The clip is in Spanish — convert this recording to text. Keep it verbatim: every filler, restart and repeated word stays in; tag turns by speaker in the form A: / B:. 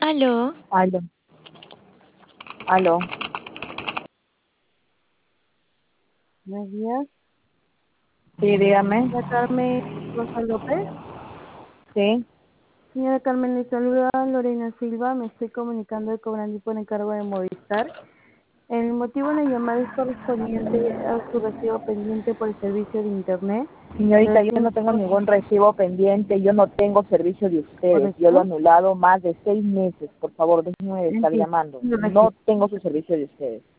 A: Aló.
B: Aló, aló.
C: Buenos días.
B: Sí, dígame.
C: La Carmen Rosa López.
B: Sí.
C: Señora Carmen, le saluda Lorena Silva. Me estoy comunicando de cobrando por encargo de Movistar. El motivo de la llamada es correspondiente a su recibo pendiente por el servicio de Internet.
B: Señorita, yo
C: Recién
B: no tengo ningún recibo pendiente, yo no tengo servicio de ustedes. Yo lo he
C: correcto.
B: anulado más de seis meses. Por favor, déjenme de estar
C: Entiendo.
B: llamando.
C: Lo
B: No
C: recibo.
B: tengo su servicio de ustedes.